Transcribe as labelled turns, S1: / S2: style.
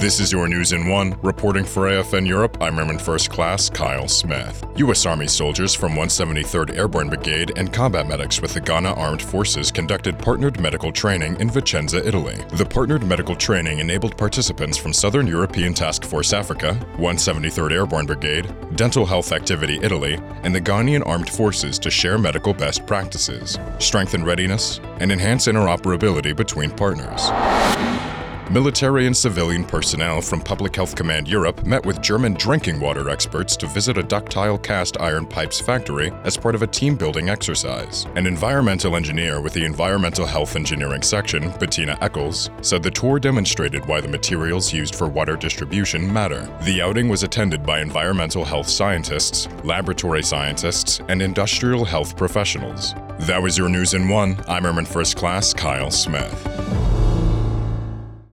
S1: This is your News in One. Reporting for AFN Europe, I'm Airman First Class Kyle Smith. U.S. Army soldiers from 173rd Airborne Brigade and combat medics with the Ghana Armed Forces conducted partnered medical training in Vicenza, Italy. The partnered medical training enabled participants from Southern European Task Force Africa, 173rd Airborne Brigade, Dental Health Activity Italy, and the Ghanaian Armed Forces to share medical best practices, strengthen readiness, and enhance interoperability between partners. Military and civilian personnel from Public Health Command Europe met with German drinking water experts to visit a ductile cast iron pipes factory as part of a team-building exercise. An environmental engineer with the Environmental Health Engineering section, Bettina Eccles, said the tour demonstrated why the materials used for water distribution matter. The outing was attended by environmental health scientists, laboratory scientists, and industrial health professionals. That was your News in One. I'm Airman First Class Kyle Smith.